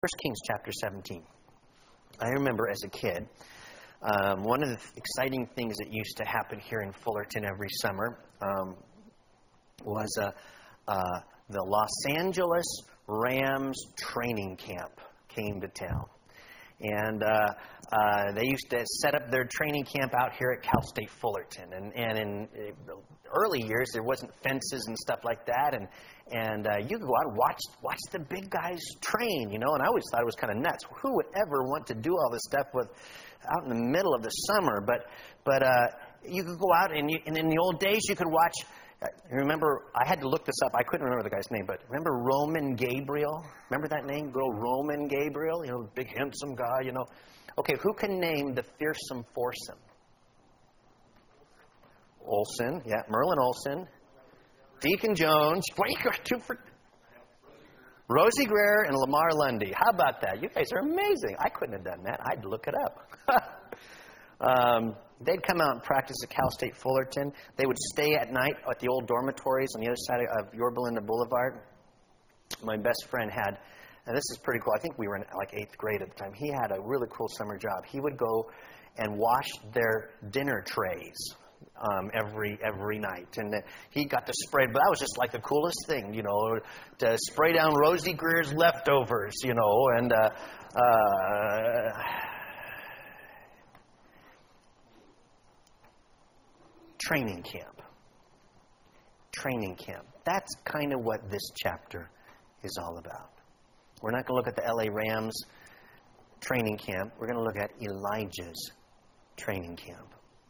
First Kings chapter 17. I remember as a kid, one of the exciting things that used to happen here in Fullerton every summer was the Los Angeles Rams training camp came to town. And they used to set up their training camp out here at Cal State Fullerton. And in early years, there wasn't fences and stuff like that. And you could go out and watch the big guys train, you know. And I always thought it was kind of nuts. Who would ever want to do all this stuff out in the middle of the summer? But you could go out, and in the old days, you could watch. Remember, I had to look this up. I couldn't remember the guy's name, but remember Roman Gabriel? Remember that name? Good old Roman Gabriel? You know, big, handsome guy, you know. Okay, who can name the fearsome foursome? Olsen, yeah, Merlin Olsen. Deacon Jones. What you got two for? Rosie Greer and Lamar Lundy. How about that? You guys are amazing. I couldn't have done that. I'd look it up. They'd come out and practice at Cal State Fullerton. They would stay at night at the old dormitories on the other side of Yorba Linda Boulevard. My best friend had, and this is pretty cool, I think we were in like 8th grade at the time. He had a really cool summer job. He would go and wash their dinner trays every night. And he got to spray, but that was just like the coolest thing, you know, to spray down Rosie Greer's leftovers, you know, and training camp. Training camp. That's kind of what this chapter is all about. We're not going to look at the LA Rams training camp. We're going to look at Elijah's training camp.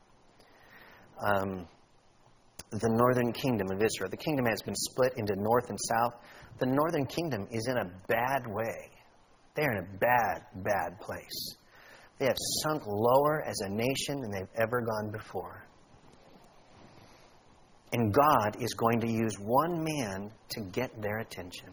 The northern kingdom of Israel. The kingdom has been split into north and south. The northern kingdom is in a bad way. They're in a bad place. They have sunk lower as a nation than they've ever gone before. And God is going to use one man to get their attention.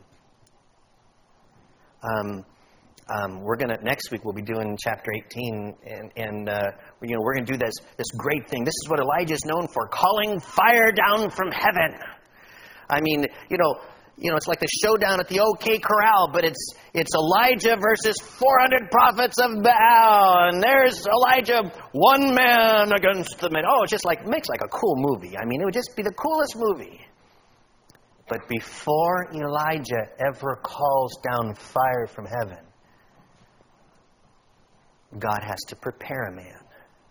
We're going to, next week we'll be doing chapter 18, and we're going to do this great thing. This is what Elijah is known for, calling fire down from heaven. I mean, it's like the showdown at the OK Corral, but it's Elijah versus 400 prophets of Baal, and there's Elijah, one man against the men. Oh, it just makes like a cool movie. I mean, it would just be the coolest movie. But before Elijah ever calls down fire from heaven, God has to prepare a man.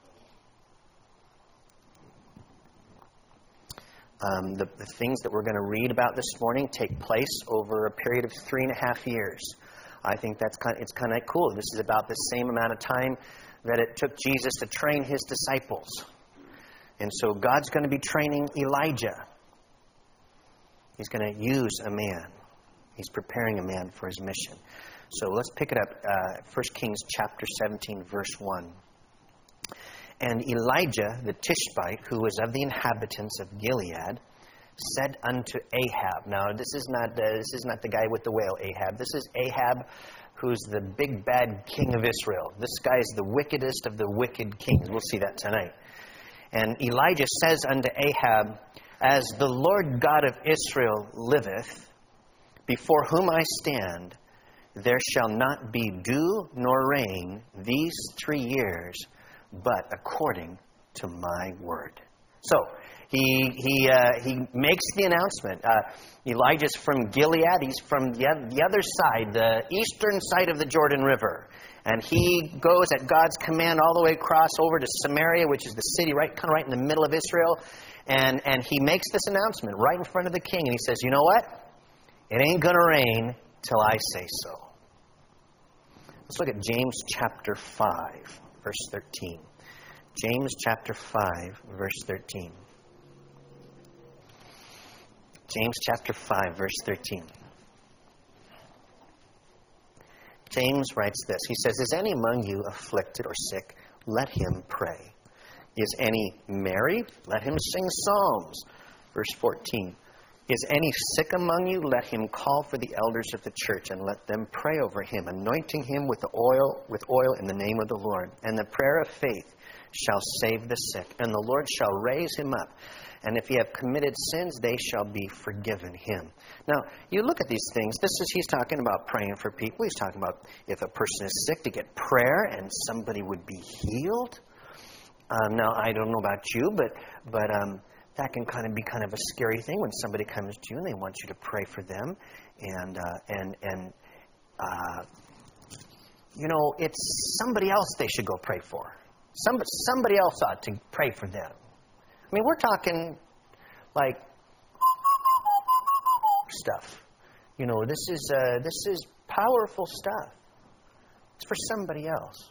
The things that we're going to read about this morning take place over a period of 3.5 years. I think it's kind of cool. This is about the same amount of time that it took Jesus to train his disciples. And so God's going to be training Elijah. He's going to use a man. He's preparing a man for his mission. So let's pick it up, 1 Kings chapter 17, verse 1. And Elijah the Tishbite, who was of the inhabitants of Gilead, said unto Ahab. Now, this is not the guy with the whale, Ahab. This is Ahab, who's the big bad king of Israel. This guy is the wickedest of the wicked kings. We'll see that tonight. And Elijah says unto Ahab, As the Lord God of Israel liveth, before whom I stand, there shall not be dew nor rain these 3 years, but according to my word. So he makes the announcement. Elijah's from Gilead. He's from the other side, the eastern side of the Jordan River. And he goes at God's command all the way across over to Samaria, which is the city right in the middle of Israel. And he makes this announcement right in front of the king. And he says, you know what? It ain't going to rain till I say so. Let's look at James chapter 5, verse 13. James chapter 5, verse 13. James chapter 5, verse 13. James writes this. He says, Is any among you afflicted or sick? Let him pray. Is any merry? Let him sing psalms. Verse 14. Is any sick among you? Let him call for the elders of the church and let them pray over him, anointing him with oil in the name of the Lord. And the prayer of faith shall save the sick, and the Lord shall raise him up. And if he have committed sins, they shall be forgiven him. Now, you look at these things. He's talking about praying for people. He's talking about if a person is sick, to get prayer and somebody would be healed. Now, I don't know about you, but that can be kind of a scary thing when somebody comes to you and they want you to pray for them. And it's somebody else they should go pray for. Somebody else ought to pray for them. I mean, we're talking like stuff. This is powerful stuff. It's for somebody else.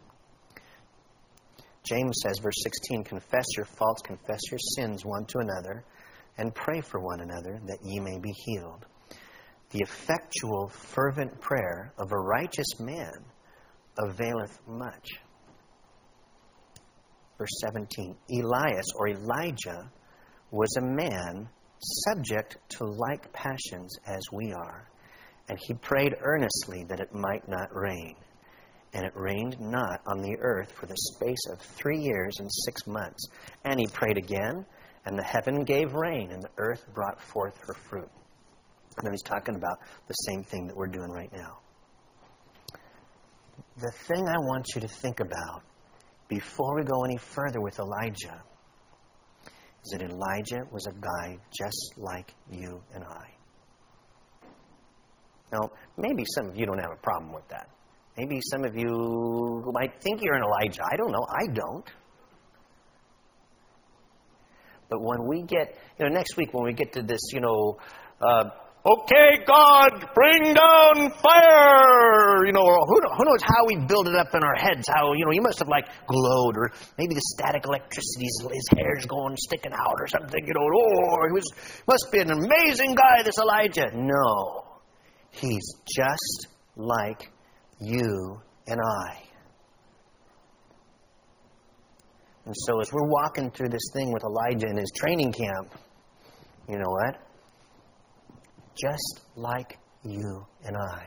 James says, verse 16, confess your faults, confess your sins one to another, and pray for one another that ye may be healed. The effectual, fervent prayer of a righteous man availeth much. Verse 17, Elias, or Elijah, was a man subject to like passions as we are, and he prayed earnestly that it might not rain. And it rained not on the earth for the space of 3 years and 6 months. And he prayed again, and the heaven gave rain, and the earth brought forth her fruit. And then he's talking about the same thing that we're doing right now. The thing I want you to think about before we go any further with Elijah is that Elijah was a guy just like you and I. Now, maybe some of you don't have a problem with that. Maybe some of you might think you're an Elijah. I don't know. I don't. But when we get, next week when we get to this, okay, God, bring down fire, who knows how we build it up in our heads, how, he must have glowed, or maybe the static electricity, his hair's sticking out or something, must be an amazing guy, this Elijah. No, he's just like you and I. And so as we're walking through this thing with Elijah in his training camp, you know what? Just like you and I.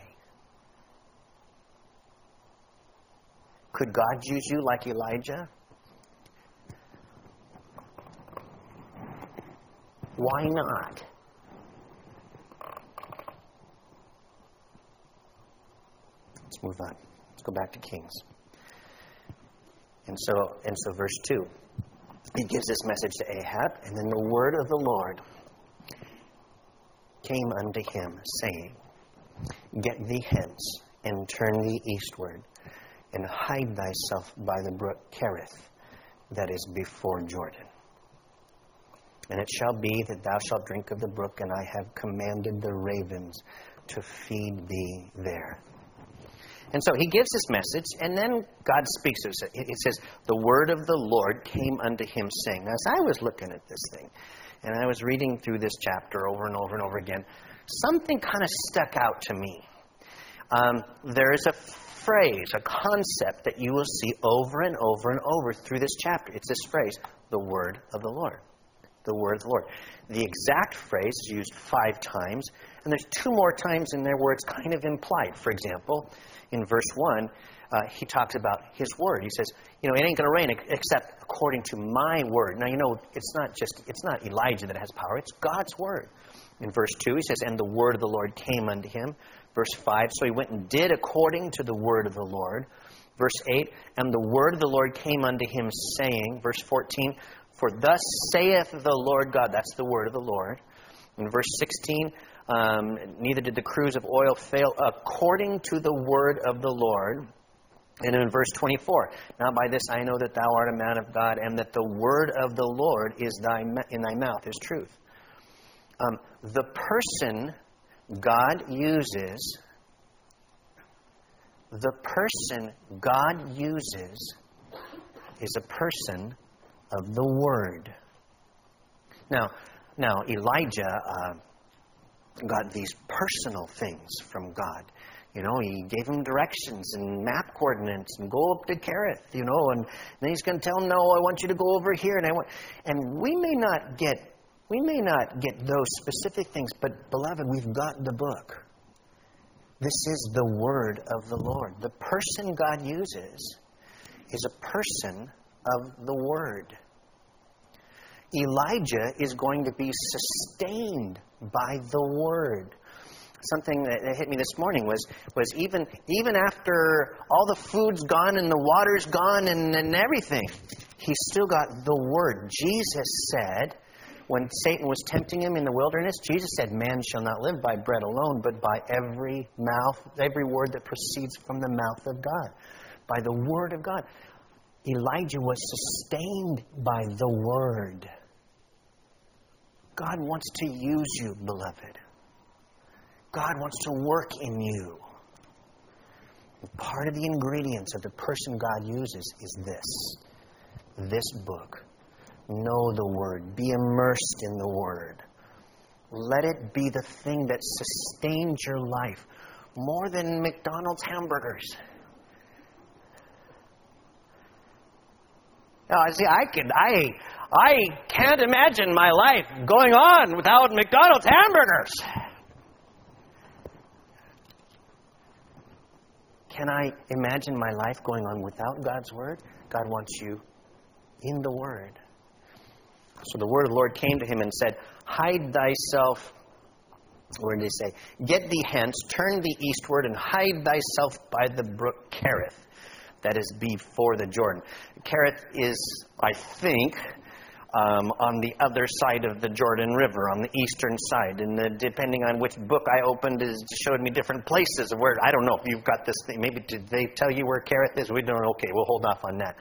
Could God use you like Elijah? Why not? Let's move on. Let's go back to Kings. And so verse 2. He gives this message to Ahab, and then the word of the Lord came unto him, saying, Get thee hence, and turn thee eastward, and hide thyself by the brook Cherith, that is before Jordan. And it shall be that thou shalt drink of the brook, and I have commanded the ravens to feed thee there. And so he gives this message, and then God speaks to us. It says, the word of the Lord came unto him, saying. Now, as I was looking at this thing, and I was reading through this chapter over and over and over again, something kind of stuck out to me. There is a phrase, a concept that you will see over and over and over through this chapter. It's this phrase, the word of the Lord. The word of the Lord. The exact phrase is used 5 times, and there's 2 more times in there where it's kind of implied. For example, in verse 1, he talks about his word. He says, it ain't going to rain except according to my word. Now, it's not Elijah that has power. It's God's word. In verse 2, he says, and the word of the Lord came unto him. Verse 5, so he went and did according to the word of the Lord. Verse 8, and the word of the Lord came unto him, saying. Verse 14, for thus saith the Lord God. That's the word of the Lord. In verse 16, neither did the cruse of oil fail according to the word of the Lord. And in verse 24, now by this I know that thou art a man of God, and that the word of the Lord is in thy mouth is truth. The person God uses is a person of the word. Now Elijah got these personal things from God. He gave him directions and map coordinates and go up to Cherith, and then he's going to tell him, no, I want you to go over here. And we may not get those specific things, but beloved, we've got the book. This is the word of the Lord. The person God uses is a person of the word. Elijah is going to be sustained by the Word. Something that hit me this morning was even after all the food's gone and the water's gone and everything, he's still got the Word. Jesus said, when Satan was tempting him in the wilderness, Jesus said, man shall not live by bread alone, but by every word that proceeds from the mouth of God. By the Word of God. Elijah was sustained by the Word. God wants to use you, beloved. God wants to work in you. Part of the ingredients of the person God uses is this book. Know the Word. Be immersed in the Word. Let it be the thing that sustains your life more than McDonald's hamburgers. Now, see, I can't imagine my life going on without McDonald's hamburgers. Can I imagine my life going on without God's Word? God wants you in the Word. So the word of the Lord came to him and said, hide thyself, where did they say? Get thee hence, turn thee eastward, and hide thyself by the brook Kerith. That is before the Jordan. Kerith is, I think, on the other side of the Jordan River, on the eastern side. And depending on which book I opened, it showed me different places of where. I don't know if you've got this thing. Maybe did they tell you where Kerith is? We don't. Okay, we'll hold off on that.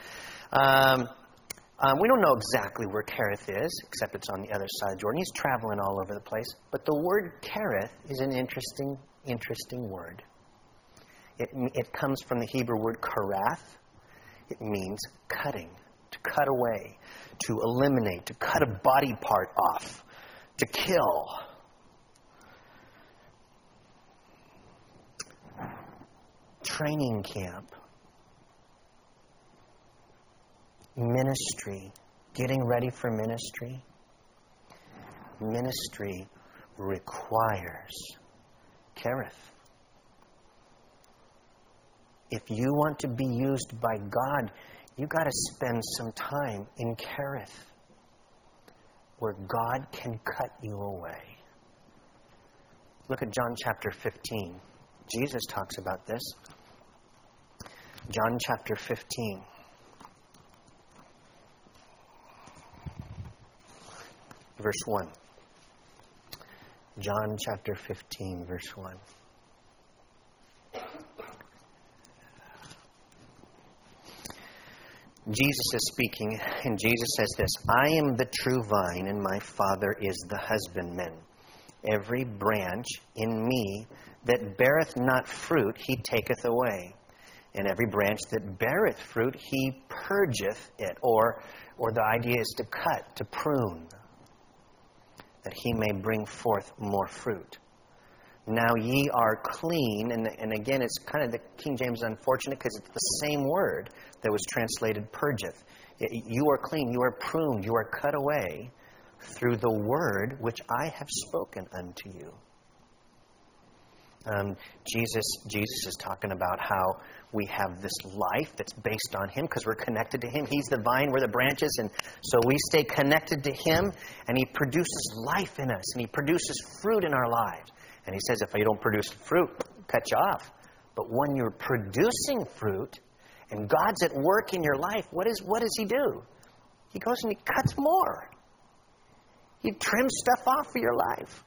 We don't know exactly where Kerith is, except it's on the other side of Jordan. He's traveling all over the place. But the word Kerith is an interesting word. It comes from the Hebrew word karath. It means cutting, to cut away, to eliminate, to cut a body part off, to kill. Training camp. Ministry. Getting ready for ministry. Ministry requires Kerith. If you want to be used by God, you got to spend some time in Kerith, where God can cut you away. Look at John chapter 15. Jesus talks about this. John chapter 15. Verse 1. John chapter 15, verse 1. Jesus is speaking, and Jesus says this, I am the true vine, and my Father is the husbandman. Every branch in me that beareth not fruit, he taketh away. And every branch that beareth fruit, he purgeth it. Or the idea is to cut, to prune, that he may bring forth more fruit. Now ye are clean, and again, it's kind of the King James is unfortunate because it's the same word that was translated purgeth. You are clean, you are pruned, you are cut away through the word which I have spoken unto you. Jesus is talking about how we have this life that's based on Him because we're connected to Him. He's the vine, we're the branches, and so we stay connected to Him, and He produces life in us, and He produces fruit in our lives. And He says, if you don't produce fruit, cut you off. But when you're producing fruit, and God's at work in your life, what does He do? He goes and He cuts more. He trims stuff off for your life.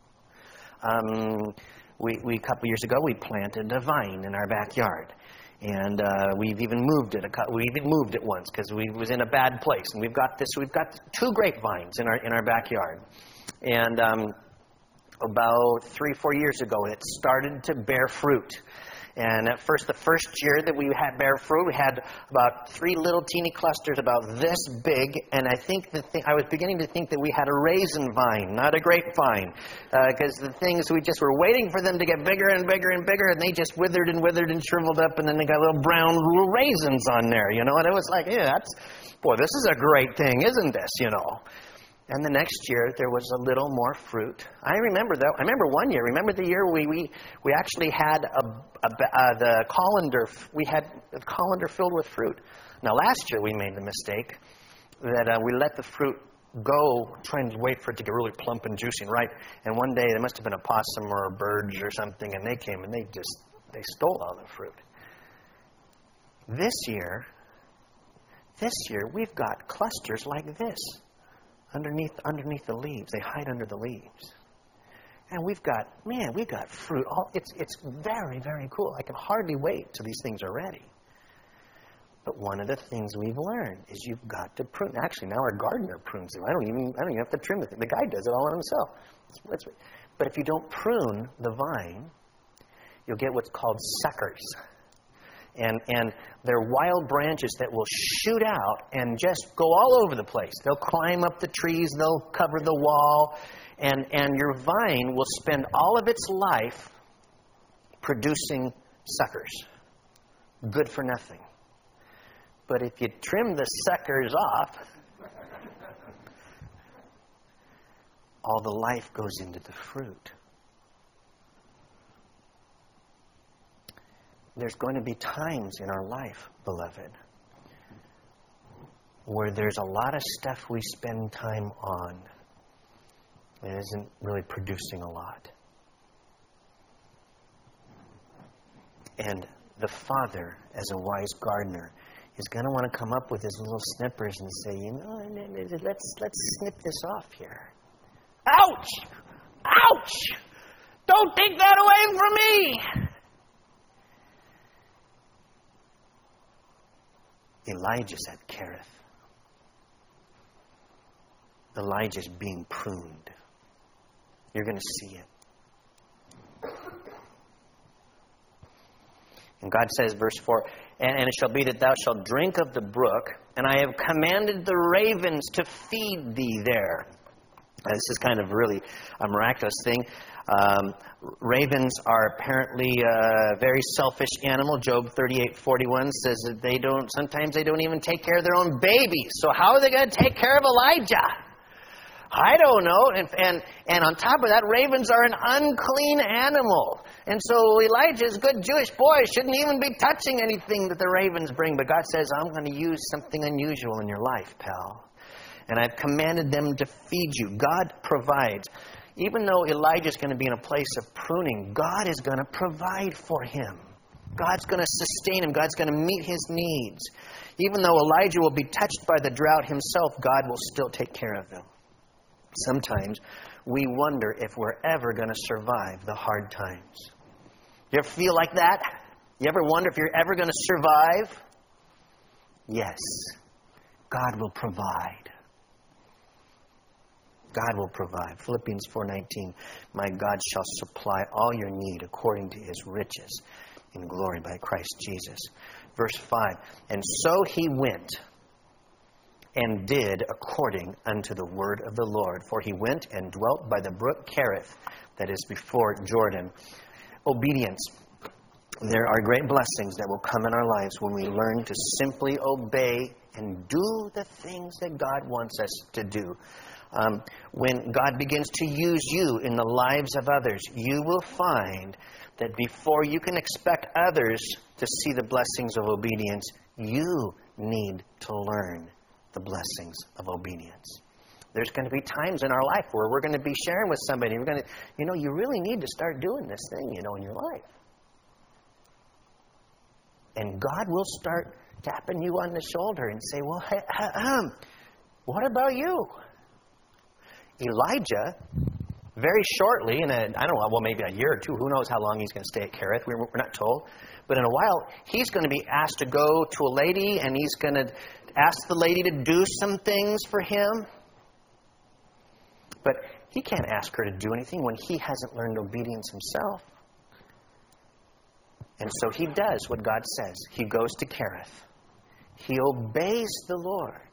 We a couple years ago, we planted a vine in our backyard. And we've even moved it. We even moved it once because we was in a bad place. And we've got 2 grapevines in our backyard. And about 3-4 years ago, it started to bear fruit. And at first, the first year that we had bear fruit, we had about 3 little teeny clusters about this big. And I think I was beginning to think that we had a raisin vine, not a grapevine. Because the things, we just were waiting for them to get bigger and bigger and bigger. And they just withered and shriveled up. And then they got little brown raisins on there, you know. And it was like, yeah, this is a great thing, isn't this, you know. And the next year, there was a little more fruit. I remember one year. Remember the year we actually had the colander. We had a colander filled with fruit. Now, last year we made the mistake that we let the fruit go trying to wait for it to get really plump and juicy and ripe. And one day there must have been a possum or a bird or something, and they came and they stole all the fruit. This year, we've got clusters like this underneath the leaves. They hide under the leaves. And we've got fruit. It's very, very cool. I can hardly wait till these things are ready. But one of the things we've learned is you've got to prune. Actually, now our gardener prunes them. I don't even have to trim it. The guy does it all on himself. But if you don't prune the vine, you'll get what's called suckers. And they're wild branches that will shoot out and just go all over the place. They'll climb up the trees. They'll cover the wall. And your vine will spend all of its life producing suckers. Good for nothing. But if you trim the suckers off, all the life goes into the fruit. There's going to be times in our life, beloved, where there's a lot of stuff we spend time on that isn't really producing a lot. And the Father, as a wise gardener, is going to want to come up with his little snippers and say, let's snip this off here. Ouch! Ouch! Don't take that away from me! Elijah's at Kerith. Elijah's being pruned. You're going to see it. And God says, verse 4, and it shall be that thou shalt drink of the brook, and I have commanded the ravens to feed thee there. Now, this is kind of really a miraculous thing. Ravens are apparently a very selfish animal. Job 38:41 says that sometimes they don't even take care of their own babies. So how are they going to take care of Elijah? I don't know. And on top of that, ravens are an unclean animal. And so Elijah's good Jewish boy shouldn't even be touching anything that the ravens bring. But God says, I'm going to use something unusual in your life, pal. And I've commanded them to feed you. God provides. Even though Elijah's going to be in a place of pruning, God is going to provide for him. God's going to sustain him. God's going to meet his needs. Even though Elijah will be touched by the drought himself, God will still take care of him. Sometimes we wonder if we're ever going to survive the hard times. You ever feel like that? You ever wonder if you're ever going to survive? Yes. God will provide. God will provide. Philippians 4:19, my God shall supply all your need according to his riches in glory by Christ Jesus. Verse 5, and so he went and did according unto the word of the Lord. For he went and dwelt by the brook Kerith, that is before Jordan. Obedience. There are great blessings that will come in our lives when we learn to simply obey and do the things that God wants us to do. When God begins to use you in the lives of others, you will find that before you can expect others to see the blessings of obedience, you need to learn the blessings of obedience. There's going to be times in our life where we're going to be sharing with somebody. We're going to, you really need to start doing this thing, in your life. And God will start tapping you on the shoulder and say, well, what about you? Elijah, very shortly, maybe a year or two, who knows how long he's going to stay at Kerith, we're not told. But in a while, he's going to be asked to go to a lady, and he's going to ask the lady to do some things for him. But he can't ask her to do anything when he hasn't learned obedience himself. And so he does what God says. He goes to Kerith. He obeys the Lord.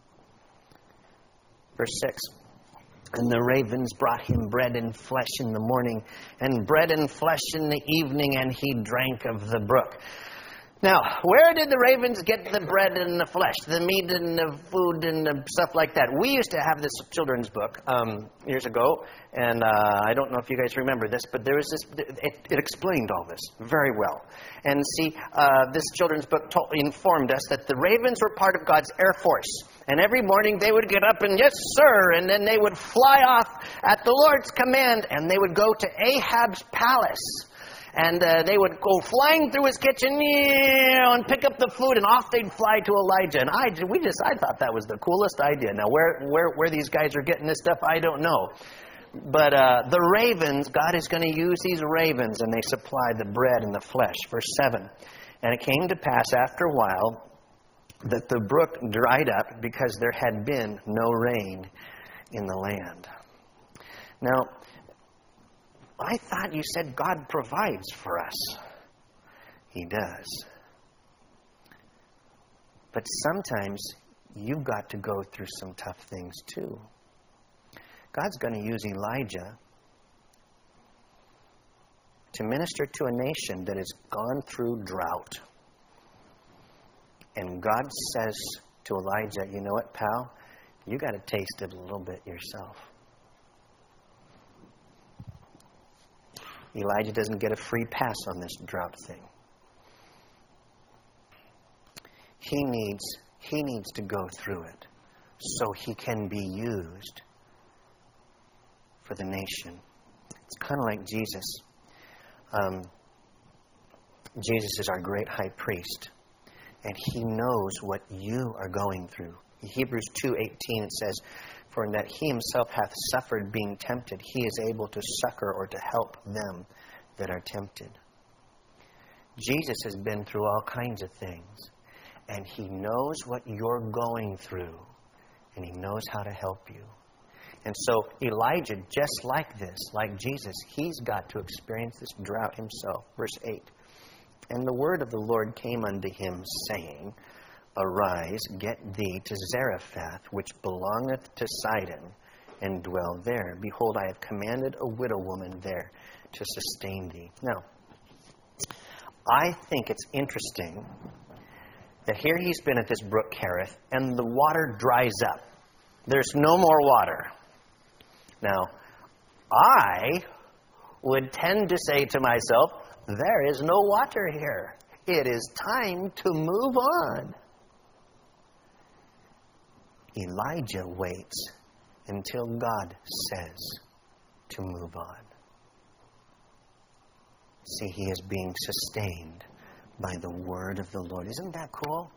Verse 6. And the ravens brought him bread and flesh in the morning, and bread and flesh in the evening, and he drank of the brook. Now, where did the ravens get the bread and the flesh, the meat and the food and the stuff like that? We used to have this children's book years ago, and I don't know if you guys remember this, but there was this. It explained all this very well. And see, this children's book informed us that the ravens were part of God's Air Force. And every morning they would get up and, yes, sir, and then they would fly off at the Lord's command, and they would go to Ahab's palace. And they would go flying through his kitchen and pick up the food, and off they'd fly to Elijah. And I thought that was the coolest idea. Now, where these guys are getting this stuff, I don't know. But the ravens, God is going to use these ravens, and they supply the bread and the flesh. Verse 7. And it came to pass after a while that the brook dried up because there had been no rain in the land. Now, I thought you said God provides for us. He does. But sometimes you've got to go through some tough things too. God's going to use Elijah to minister to a nation that has gone through drought. And God says to Elijah, you know what, pal? You got to taste it a little bit yourself. Elijah doesn't get a free pass on this drought thing. He needs to go through it so he can be used for the nation. It's kind of like Jesus. Jesus is our great high priest, and he knows what you are going through. In Hebrews 2:18 it says, for in that he himself hath suffered being tempted, he is able to succor or to help them that are tempted. Jesus has been through all kinds of things, and he knows what you're going through, and he knows how to help you. And so Elijah, just like this, like Jesus, he's got to experience this drought himself. Verse 8. And the word of the Lord came unto him, saying, arise, get thee to Zarephath, which belongeth to Sidon, and dwell there. Behold, I have commanded a widow woman there to sustain thee. Now, I think it's interesting that here he's been at this brook Kerith, and the water dries up. There's no more water. Now, I would tend to say to myself, there is no water here. It is time to move on. Elijah waits until God says to move on. See, he is being sustained by the word of the Lord. Isn't that cool?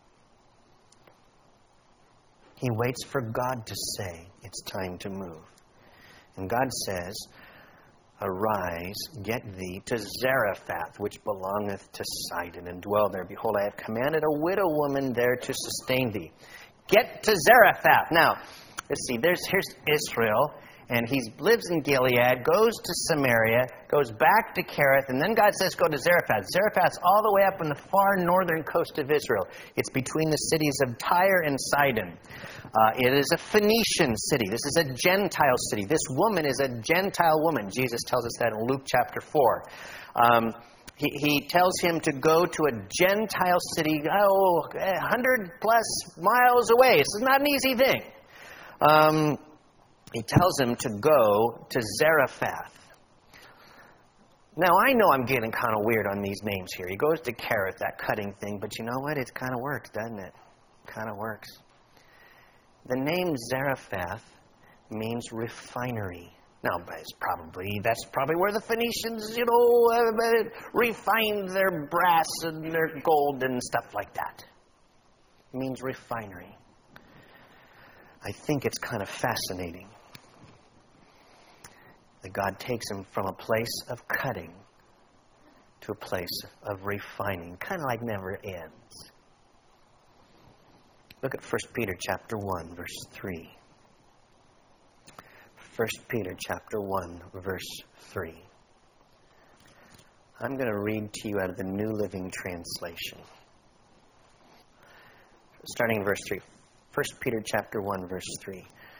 He waits for God to say it's time to move. And God says, arise, get thee to Zarephath, which belongeth to Sidon, and dwell there. Behold, I have commanded a widow woman there to sustain thee. Get to Zarephath. Now, let's see, here's Israel, and he lives in Gilead, goes to Samaria, goes back to Kerith, and then God says go to Zarephath. Zarephath's all the way up on the far northern coast of Israel. It's between the cities of Tyre and Sidon. It is a Phoenician city. This is a Gentile city. This woman is a Gentile woman. Jesus tells us that in Luke chapter 4. He tells him to go to a Gentile city, 100 plus miles away. This is not an easy thing. He tells him to go to Zarephath. Now, I know I'm getting kind of weird on these names here. He goes to Kerith, that cutting thing, but you know what? It kind of works, doesn't it? Kind of works. The name Zarephath means refinery. Now, that's probably where the Phoenicians, refined their brass and their gold and stuff like that. It means refinery. I think it's kind of fascinating that God takes him from a place of cutting to a place of refining. Kind of like never ends. Look at 1 Peter chapter 1, verse 3. 1 Peter chapter 1, verse 3. I'm going to read to you out of the New Living Translation. Starting in verse 3. 1 Peter chapter 1, verse 3.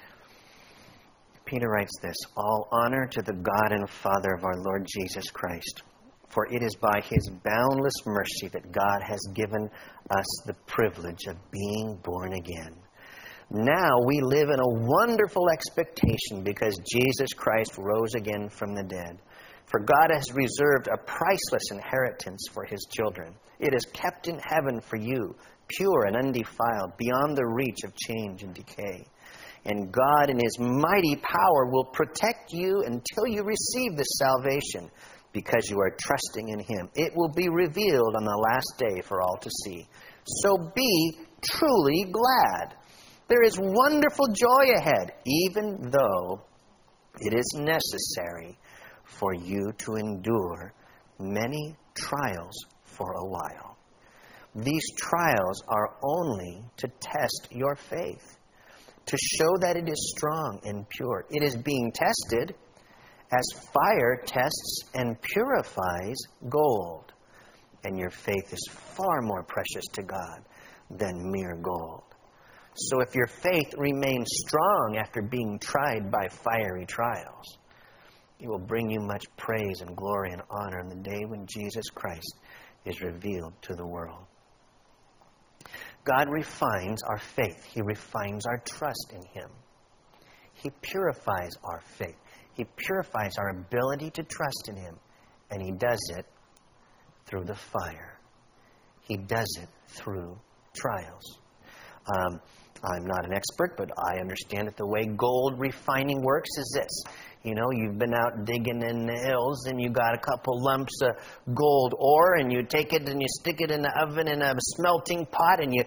Peter writes this, all honor to the God and Father of our Lord Jesus Christ, for it is by his boundless mercy that God has given us the privilege of being born again. Now we live in a wonderful expectation because Jesus Christ rose again from the dead, For God has reserved a priceless inheritance for His children. It is kept in heaven for you, pure and undefiled, beyond the reach of change and decay. And God in His mighty power will protect you until you receive this salvation, because you are trusting in Him. It will be revealed on the last day for all to see. So be truly glad. There is wonderful joy ahead, even though it is necessary for you to endure many trials for a while. These trials are only to test your faith, to show that it is strong and pure. It is being tested as fire tests and purifies gold. And your faith is far more precious to God than mere gold. So if your faith remains strong after being tried by fiery trials, it will bring you much praise and glory and honor in the day when Jesus Christ is revealed to the world. God refines our faith. He refines our trust in Him. He purifies our faith. He purifies our ability to trust in Him. And He does it through the fire. He does it through trials. I'm not an expert, but I understand that the way gold refining works is this. You know, you've been out digging in the hills and you got a couple lumps of gold ore, and you take it and you stick it in the oven in a smelting pot, and you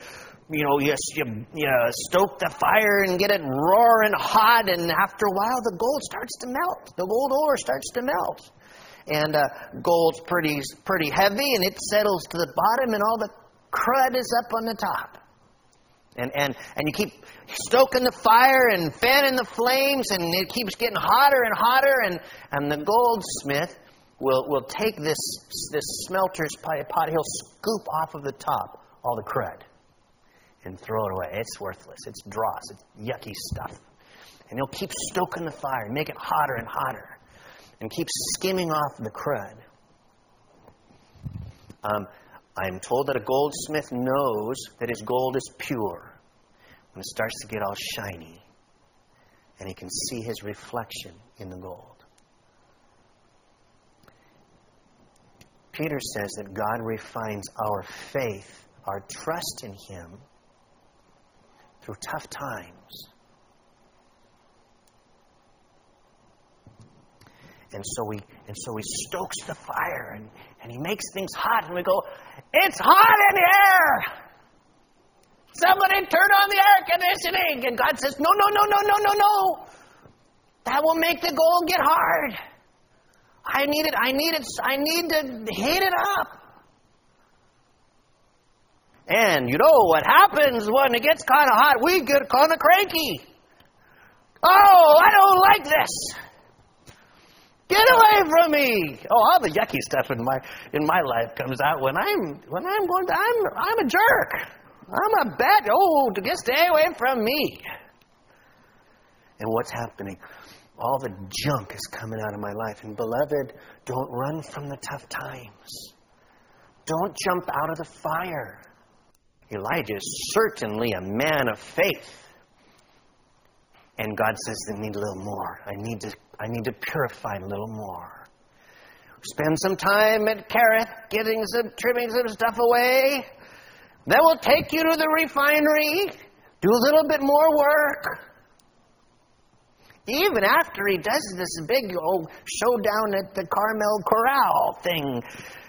stoke the fire and get it roaring hot, and after a while the gold starts to melt. The gold ore starts to melt. And gold's pretty heavy, and it settles to the bottom, and all the crud is up on the top. And you keep stoking the fire and fanning the flames, and it keeps getting hotter and hotter, and the goldsmith will take this smelter's pot. He'll scoop off of the top all the crud and throw it away. It's worthless. It's dross. It's yucky stuff. And he'll keep stoking the fire and make it hotter and hotter and keep skimming off the crud. I'm told that a goldsmith knows that his gold is pure when it starts to get all shiny and he can see his reflection in the gold. Peter says that God refines our faith, our trust in Him, through tough times. And so he stokes the fire and he makes things hot, and we go, "It's hot in here! Somebody turn on the air conditioning!" And God says, No. That will make the gold get hard. I need to heat it up. And you know what happens when it gets kind of hot? We get kind of cranky. Oh, I don't like this. Get away from me! Oh, all the yucky stuff in my life comes out when I'm a jerk. I'm a bad. Oh, just stay away from me. And what's happening? All the junk is coming out of my life. And beloved, don't run from the tough times. Don't jump out of the fire. Elijah is certainly a man of faith. And God says, I need a little more. I need to purify a little more. Spend some time at Kerith, trimming some stuff away. Then we'll take you to the refinery. Do a little bit more work. Even after he does this big showdown at the Carmel Corral thing,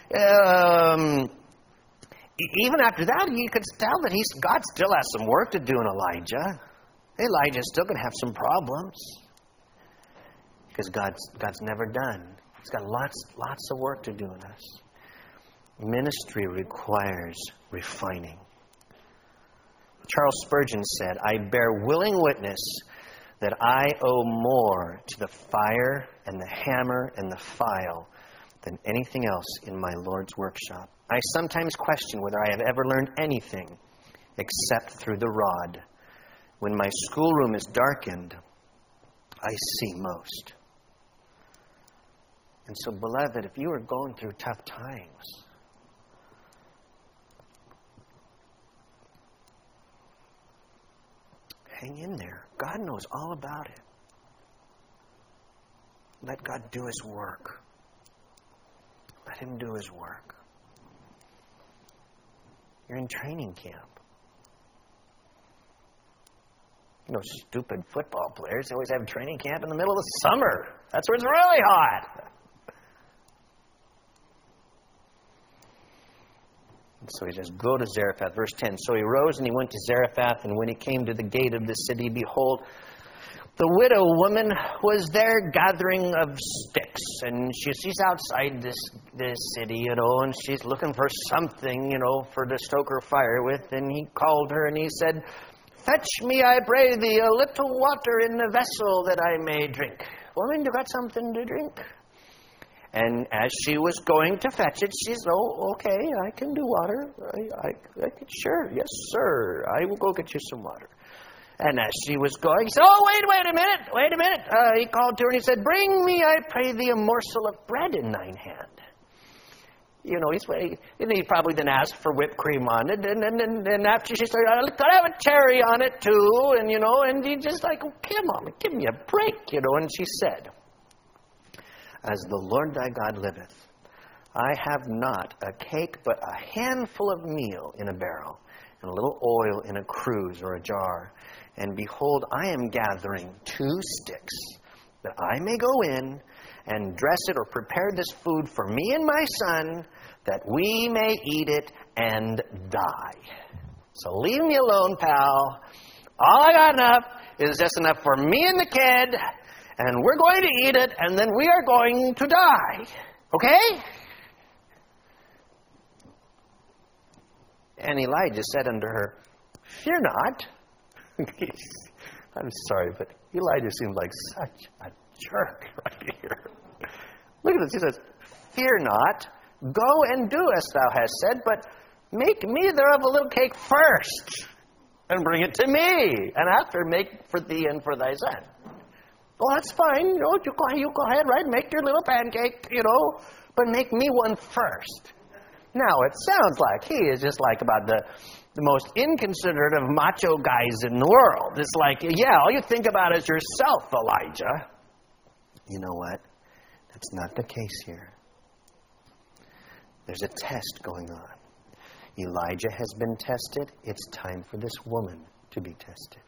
even after that, you could tell that God still has some work to do in Elijah. Elijah's still going to have some problems because God's never done. He's got lots of work to do in us. Ministry requires refining. Charles Spurgeon said, "I bear willing witness that I owe more to the fire and the hammer and the file than anything else in my Lord's workshop. I sometimes question whether I have ever learned anything except through the rod. When my schoolroom is darkened, I see most." And so, beloved, if you are going through tough times, hang in there. God knows all about it. Let God do His work. him do his work. You're in training camp. You know, stupid football players always have training camp in the middle of the summer. That's where it's really hot. And so he says, go to Zarephath. Verse 10. So he rose and he went to Zarephath, and when he came to the gate of the city, behold, the widow woman was there gathering of sticks. And she's outside this city, and she's looking for something, for to stoke her fire with. And he called her and he said, fetch me, I pray thee, a little water in the vessel that I may drink. Woman, you got something to drink? And as she was going to fetch it, she said, oh, okay, I can do water. I can, sure, yes, sir. I will go get you some water. And as she was going, he said, oh, wait a minute. He called to her and he said, bring me, I pray thee, a morsel of bread in thine hand. He probably then asked for whipped cream on it. And after she said, could I have a cherry on it too? And he just like, oh, come on, give me a break, And she said, as the Lord thy God liveth, I have not a cake, but a handful of meal in a barrel, and a little oil in a cruse or a jar. And behold, I am gathering 2 sticks, that I may go in and dress it or prepare this food for me and my son, that we may eat it and die. So leave me alone, pal. All I got enough is just enough for me and the kid, and we're going to eat it, and then we are going to die. Okay? And Elijah said unto her, fear not. I'm sorry, but Elijah seems like such a jerk right here. Look at this. He says, fear not, go and do as thou hast said, but make me thereof a little cake first, and bring it to me, and after make for thee and for thy son. Oh, that's fine. You go ahead, right? Make your little pancake, but make me one first. Now, it sounds like he is just like about the most inconsiderate of macho guys in the world. It's like, all you think about is yourself, Elijah. You know what? That's not the case here. There's a test going on. Elijah has been tested. It's time for this woman to be tested.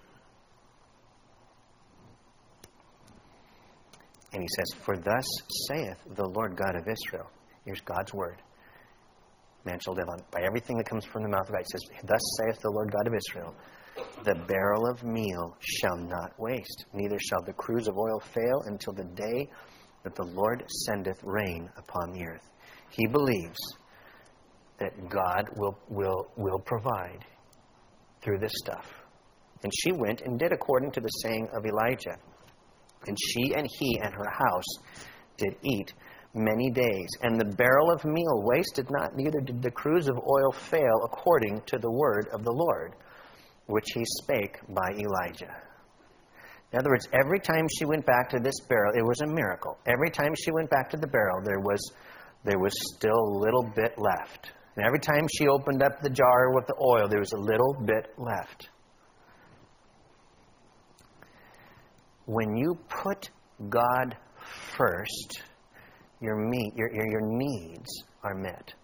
And he says, for thus saith the Lord God of Israel. Here's God's word. Man shall live by everything that comes from the mouth of God. He says, thus saith the Lord God of Israel, the barrel of meal shall not waste, neither shall the cruse of oil fail until the day that the Lord sendeth rain upon the earth. He believes that God will provide through this stuff. And she went and did according to the saying of Elijah. And she and he and her house did eat many days. And the barrel of meal wasted not, neither did the cruse of oil fail, according to the word of the Lord, which he spake by Elijah. In other words, every time she went back to this barrel, it was a miracle. Every time she went back to the barrel, there was still a little bit left. And every time she opened up the jar with the oil, there was a little bit left. When you put God first, your needs are met.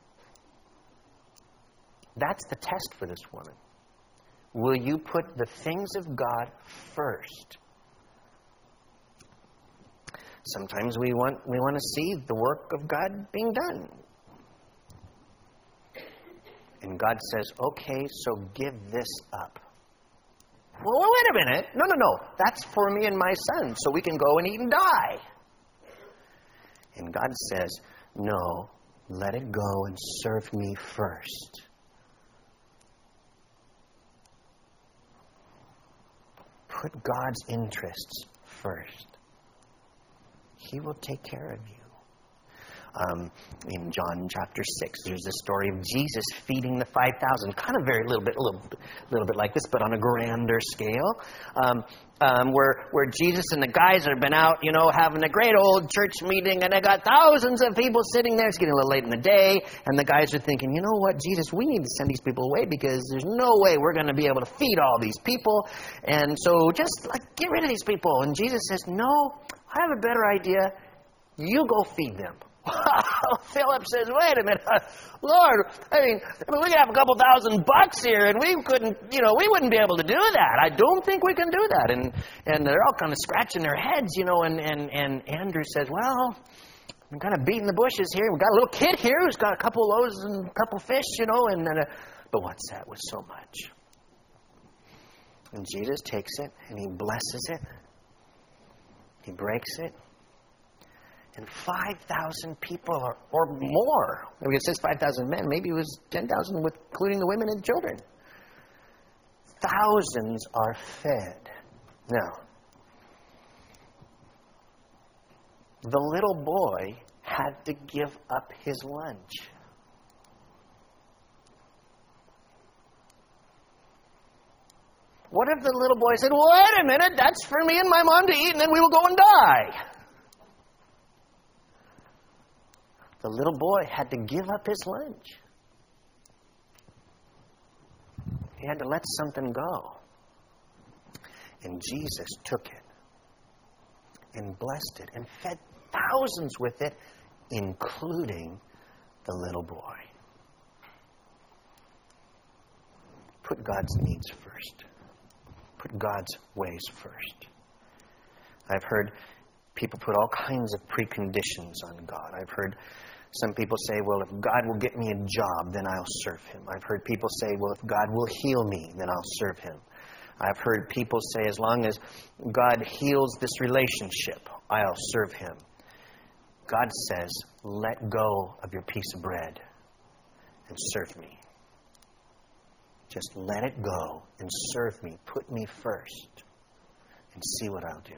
That's the test for this woman. Will you put the things of God first? Sometimes we want to see the work of God being done. And God says, okay, so give this up. Well, wait a minute. No. That's for me and my son, so we can go and eat and die. And God says, no, let it go and serve me first. Put God's interests first. He will take care of you. In John chapter 6, there's the story of Jesus feeding the 5,000. Kind of a little bit like this, but on a grander scale. Where Jesus and the guys have been out, having a great old church meeting, and they got thousands of people sitting there. It's getting a little late in the day, and the guys are thinking, you know what, Jesus, we need to send these people away because there's no way we're going to be able to feed all these people. And so just get rid of these people. And Jesus says, no, I have a better idea. You go feed them. Philip says, wait a minute, Lord, I mean, we have a couple $1,000 here, and we couldn't, we wouldn't be able to do that. I don't think we can do that. And they're all kind of scratching their heads, and Andrew says, well, I'm kind of beating the bushes here. We've got a little kid here who's got a couple loaves and a couple fish, but what's that with so much? And Jesus takes it, and he blesses it. He breaks it. And 5,000 people or more. Maybe it says 5,000 men. Maybe it was 10,000 including the women and children. Thousands are fed. Now, the little boy had to give up his lunch. What if the little boy said, wait a minute, that's for me and my mom to eat, and then we will go and die? The little boy had to give up his lunch. He had to let something go. And Jesus took it and blessed it and fed thousands with it, including the little boy. Put God's needs first. Put God's ways first. I've heard people put all kinds of preconditions on God. I've heard some people say, well, if God will get me a job, then I'll serve Him. I've heard people say, well, if God will heal me, then I'll serve Him. I've heard people say, as long as God heals this relationship, I'll serve Him. God says, let go of your piece of bread and serve me. Just let it go and serve me. Put me first and see what I'll do.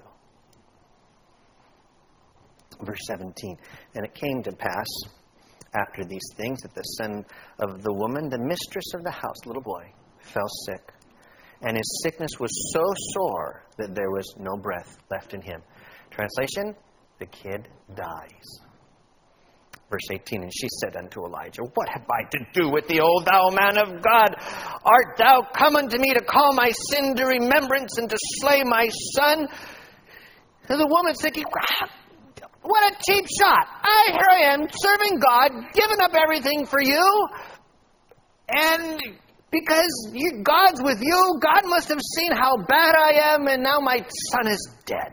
Verse 17, and it came to pass after these things that the son of the woman, the mistress of the house, little boy, fell sick. And his sickness was so sore that there was no breath left in him. Translation, the kid dies. Verse 18, and she said unto Elijah, what have I to do with thee, O thou man of God? Art thou come unto me to call my sin to remembrance and to slay my son? And the woman's thinking, what a cheap shot. Here I am, serving God, giving up everything for you. And because God's with you, God must have seen how bad I am, and now my son is dead.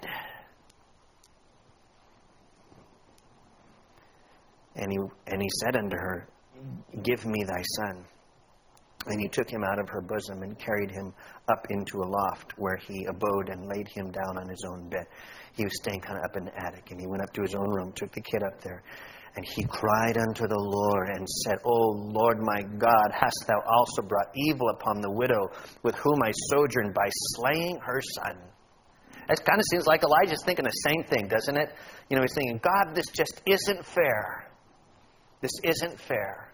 And he said unto her, give me thy son. And he took him out of her bosom and carried him up into a loft where he abode and laid him down on his own bed. He was staying kind of up in the attic, and he went up to his own room, took the kid up there, and he cried unto the Lord and said, O Lord my God, hast thou also brought evil upon the widow with whom I sojourned by slaying her son? It kind of seems like Elijah's thinking the same thing, doesn't it? He's thinking, God, this just isn't fair. This isn't fair.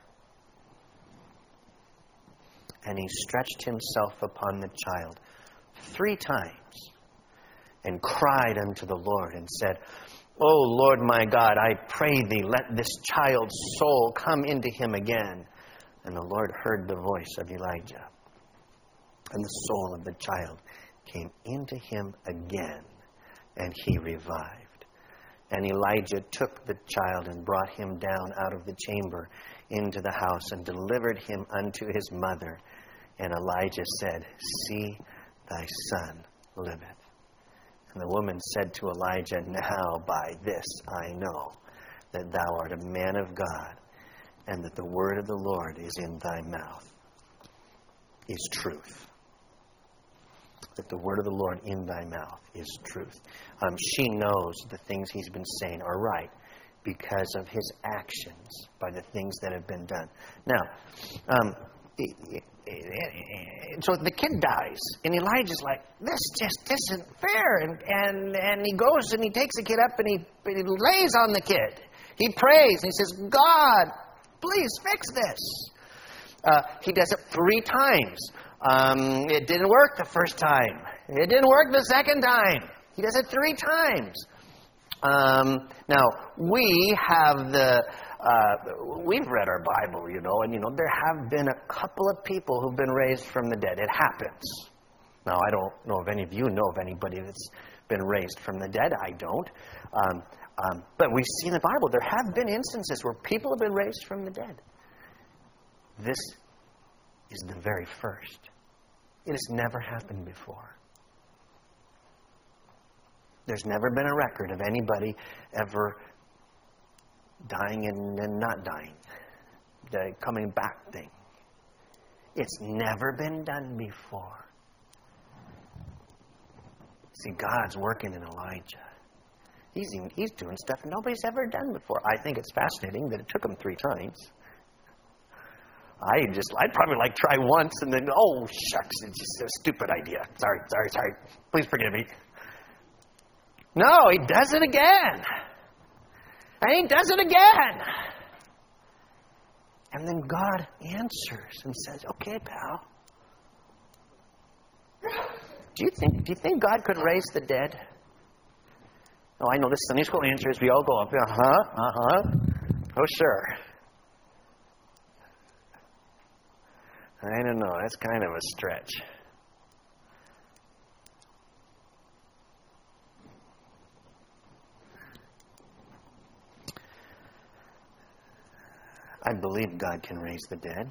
And he stretched himself upon the child 3 times and cried unto the Lord and said, O Lord my God, I pray thee, let this child's soul come into him again. And the Lord heard the voice of Elijah. And the soul of the child came into him again, and he revived. And Elijah took the child and brought him down out of the chamber into the house and delivered him unto his mother. And Elijah said, see, thy son liveth. And the woman said to Elijah, now by this I know that thou art a man of God, and that the word of the Lord is in thy mouth, is truth. That the word of the Lord in thy mouth is truth. She knows the things he's been saying are right because of his actions, by the things that have been done. Now, so the kid dies, and Elijah's like, this just isn't fair. And he goes and he takes the kid up and he lays on the kid. He prays and he says, God, please fix this. He does it 3 times. It didn't work the first time. It didn't work the second time. He does it 3 times. Now, we have we've read our Bible, and there have been a couple of people who've been raised from the dead. It happens. Now, I don't know if any of you know of anybody that's been raised from the dead. I don't. But we see in the Bible there have been instances where people have been raised from the dead. This is the very first. It has never happened before. There's never been a record of anybody ever dying and then not dying. The coming back thing. It's never been done before. See, God's working in Elijah. He's doing stuff nobody's ever done before. I think it's fascinating that it took him 3 times. I'd probably try once and then, oh, shucks, it's just a stupid idea. Sorry. Please forgive me. No, he does it again. And he does it again. And then God answers and says, okay, pal. Do you think God could raise the dead? Oh, I know this Sunday school answer is we all go up. Oh, sure. I don't know. That's kind of a stretch. I believe God can raise the dead.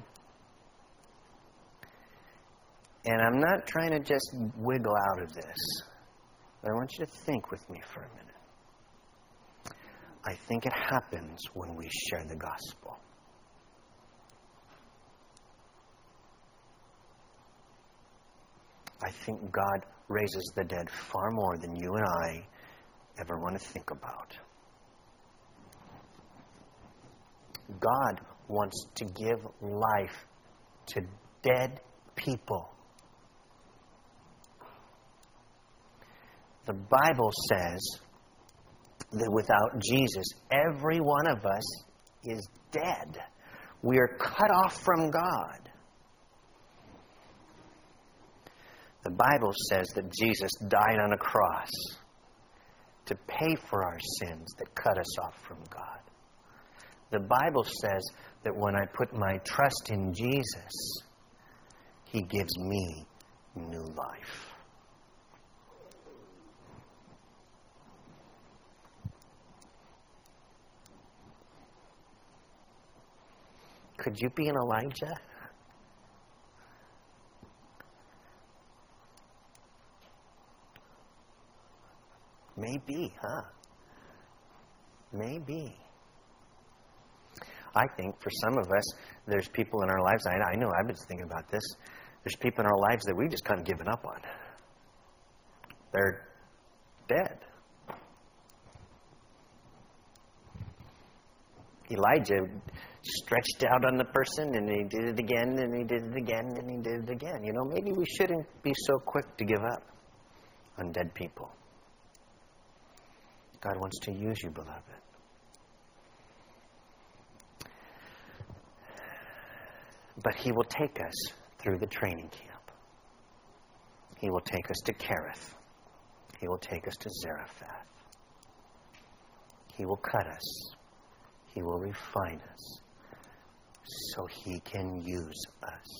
And I'm not trying to just wiggle out of this. But I want you to think with me for a minute. I think it happens when we share the gospel. I think God raises the dead far more than you and I ever want to think about. God wants to give life to dead people. The Bible says that without Jesus, every one of us is dead. We are cut off from God. The Bible says that Jesus died on a cross to pay for our sins that cut us off from God. The Bible says that when I put my trust in Jesus, He gives me new life. Could you be an Elijah? Maybe, huh? Maybe. I think for some of us, there's people in our lives, I know I've been thinking about this, there's people in our lives that we've just kind of given up on. They're dead. Elijah stretched out on the person and he did it again and he did it again and he did it again. You know, maybe we shouldn't be so quick to give up on dead people. God wants to use you, beloved. But He will take us through the training camp. He will take us to Kerith. He will take us to Zarephath. He will cut us. He will refine us so He can use us.